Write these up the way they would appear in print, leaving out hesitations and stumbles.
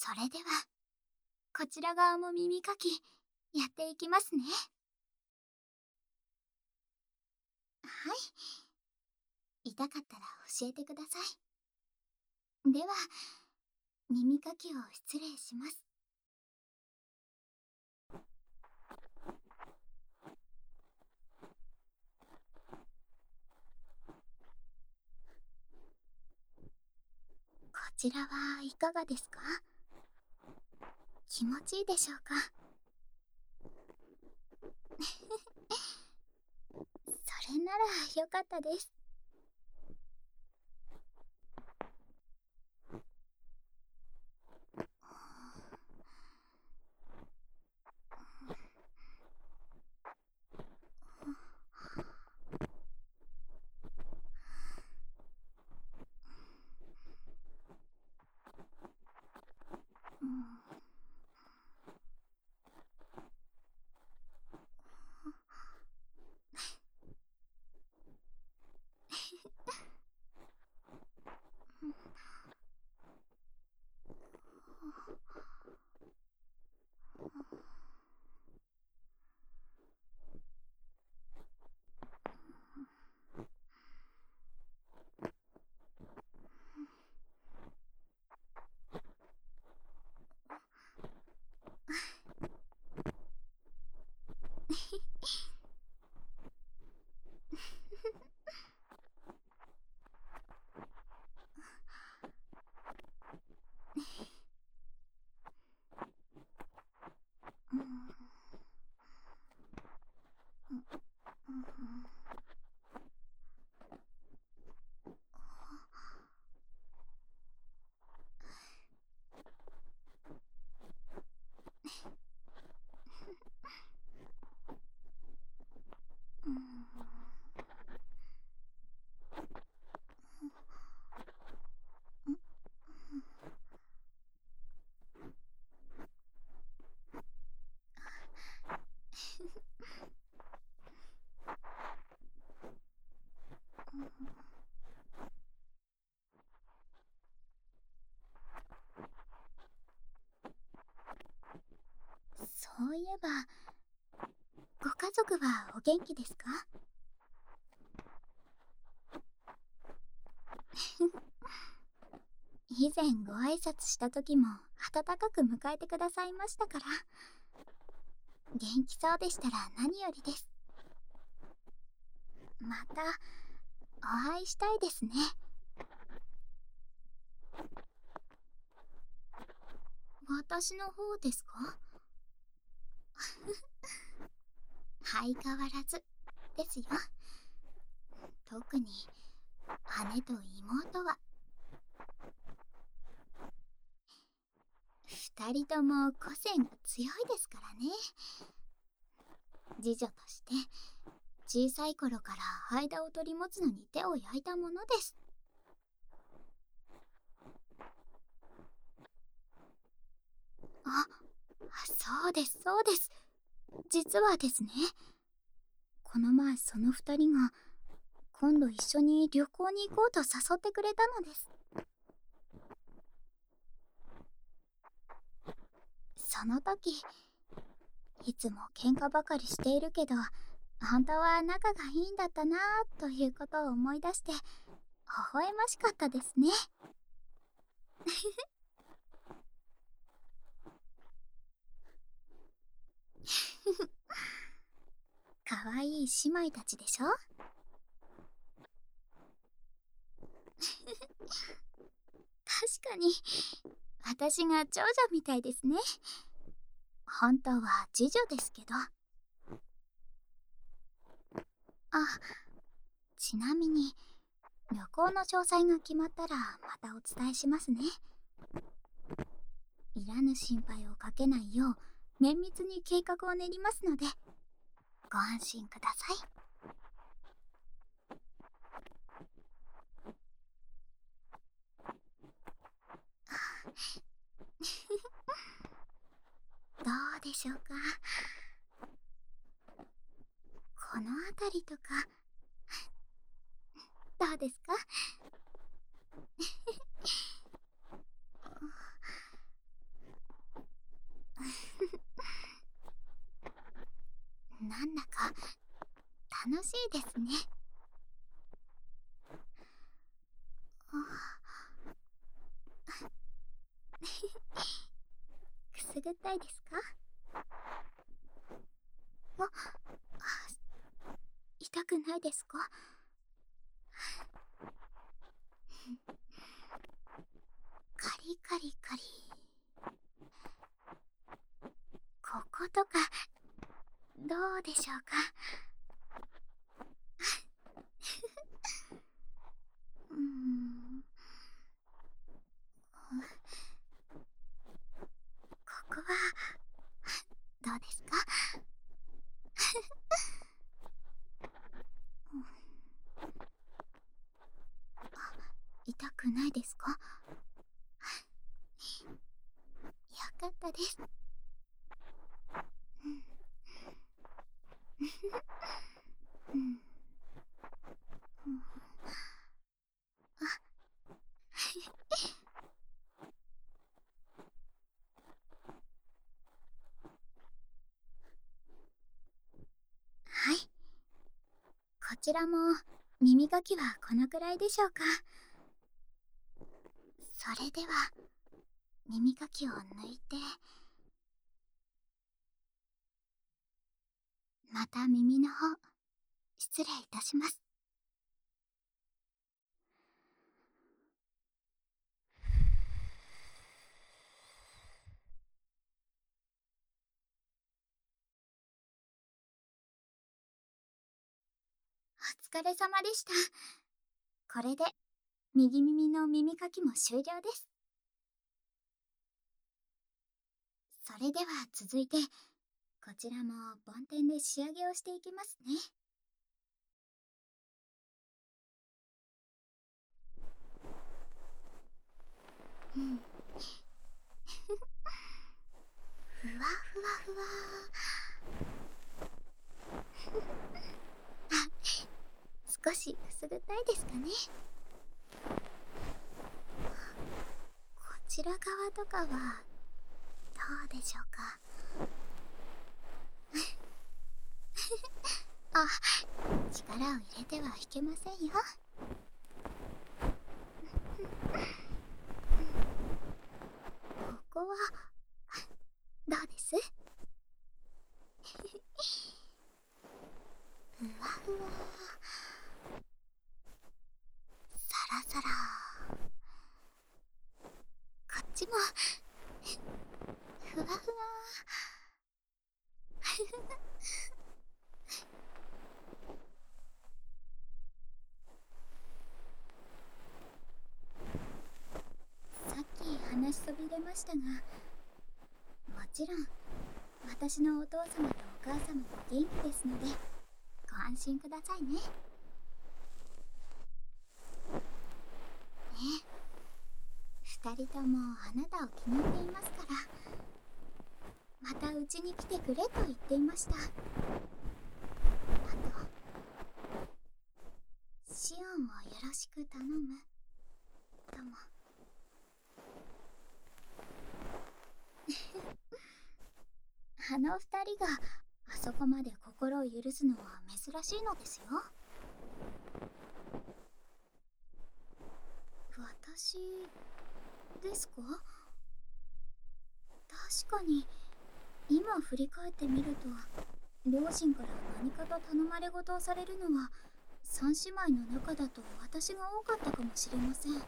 それでは、こちら側も耳かき、やっていきますね。はい。痛かったら教えてください。では、耳かきを失礼します。こちらはいかがですか？気持ちいいでしょうか？それならよかったです。そういえば、ご家族はお元気ですか？以前ご挨拶した時も温かく迎えてくださいましたから、元気そうでしたら何よりです。またお会いしたいですね。私の方ですか？相変わらずですよ。特に姉と妹は二人とも個性が強いですからね。次女として小さい頃から間を取り持つのに手を焼いたものです。あ、そうですそうです。実はですね、この前その二人が今度一緒に旅行に行こうと誘ってくれたのです。その時、いつも喧嘩ばかりしているけど、本当は仲がいいんだったなぁということを思い出して、微笑ましかったですね。かわいい姉妹たちでしょ？確かに、私が長女みたいですね。本当は次女ですけど。あ、ちなみに、旅行の詳細が決まったらまたお伝えしますね。いらぬ心配をかけないよう、綿密に計画を練りますので、ご安心ください。どうでしょうか。この辺りとか、どうですか？ しいですね。くすぐったいですか？痛くないですか？カリカリカリ。こことかどうでしょうか？うーん、ここはどうですか？痛くないですか？よかったです。うん、はい。こちらも耳かきはこのくらいでしょうか。それでは耳かきを抜いて、また耳の方失礼いたします。お疲れ様でした。これで右耳の耳かきも終了です。それでは続いてこちらも梵天で仕上げをしていきますね。うん。ふわふわふわ。あ、少しくすぐったいですかね。こちら側とかはどうでしょうか？あ、力を入れてはいけませんよ。ここはどうです？ふわふわ、サラサラ。こっちもふわふわ。さっき話しそびれましたが、もちろん私のお父様とお母様も元気ですのでご安心くださいね。二人ともあなたを気に入っていますから、またうちに来てくれと言っていました。あとシオンをよろしく頼むとも。あの二人があそこまで心を許すのは珍しいのですよ。私ですか？確かに今振り返ってみると、両親から何かと頼まれ事をされるのは三姉妹の中だと私が多かったかもしれません。お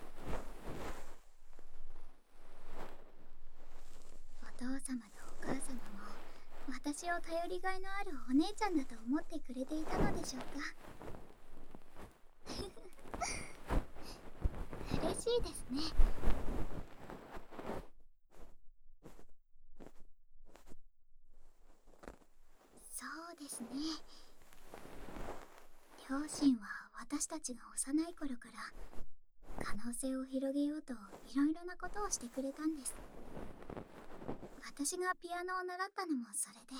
父様とお母様も私を頼りがいのあるお姉ちゃんだと思ってくれていたのでしょうか。嬉しいですね。そうですね。両親は私たちが幼い頃から可能性を広げようといろいろなことをしてくれたんです。私がピアノを習ったのもそれで。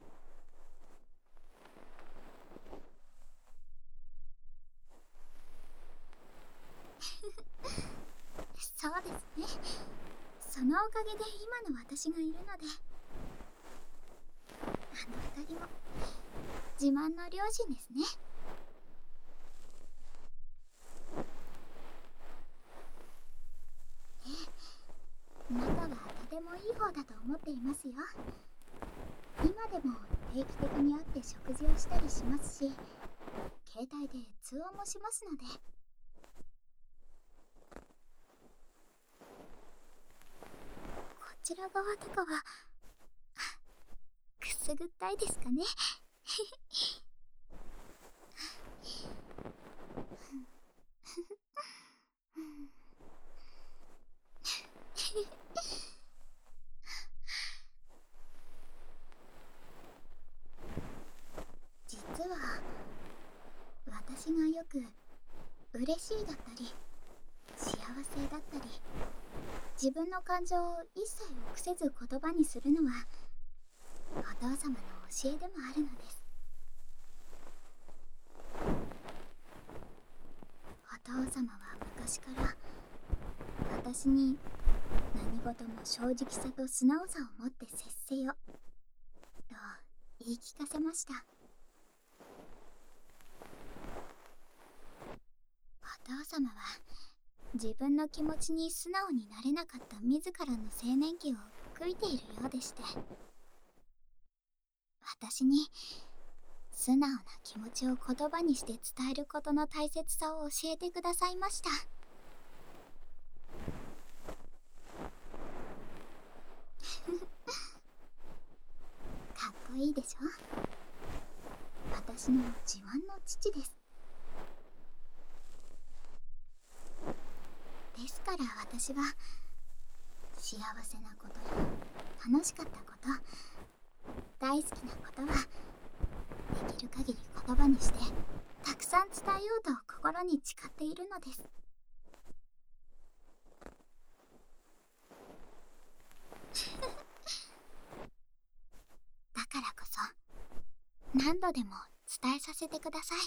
そうですね。そのおかげで今の私がいるので。あの二人も自慢の両親ですね。 方だと思っていますよ。今でも定期的に会って食事をしたりしますし、携帯で通話もしますので。こちら側とかはくすぐったいですかね。実は私がよく嬉しいだったり幸せだったり自分の感情を一切臆せず言葉にするのはお父様の教えでもあるのです。お父様は昔から私に何事も正直さと素直さを持って接せよと言い聞かせました。お父様は自分の気持ちに素直になれなかった自らの青年期を悔いているようでして、私に素直な気持ちを言葉にして伝えることの大切さを教えてくださいました。かっこいいでしょ。私の自慢の父です。ですから私は幸せなことや楽しかったこと、大好きなことはできる限り言葉にしてたくさん伝えようと心に誓っているのです。だからこそ何度でも伝えさせてください。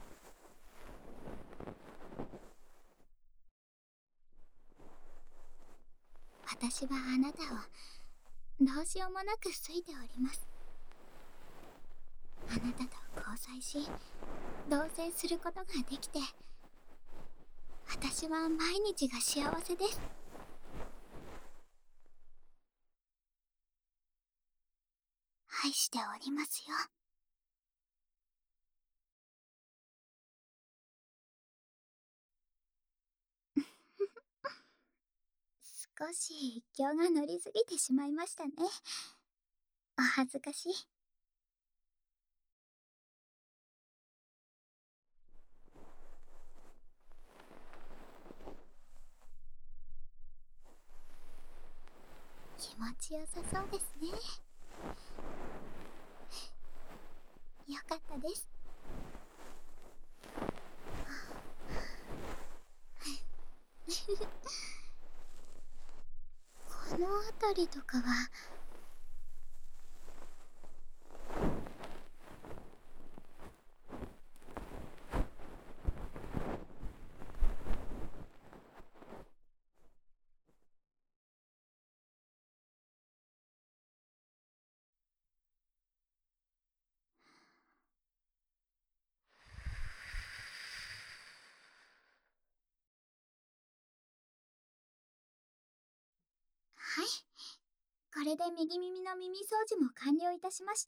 私はあなたをどうしようもなく好いております。あなたと交際し同棲することができて私は毎日が幸せです。愛しておりますよ。少し勢いが乗りすぎてしまいましたね。お恥ずかしい。気持ちよさそうですね。よかったです。この辺りとかははい、これで右耳の耳掃除も完了いたしました。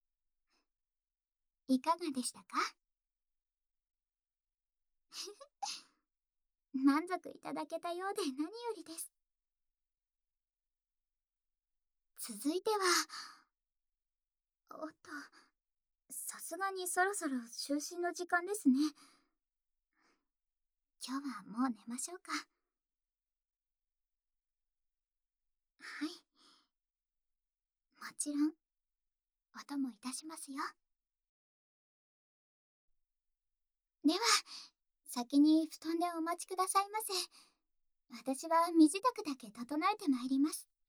いかがでしたか？満足いただけたようで何よりです。続いてはおっと、さすがにそろそろ就寝の時間ですね。今日はもう寝ましょうか。はい、もちろんお供いたしますよ。では先に布団でお待ちくださいませ。私は身支度だけ整えてまいります。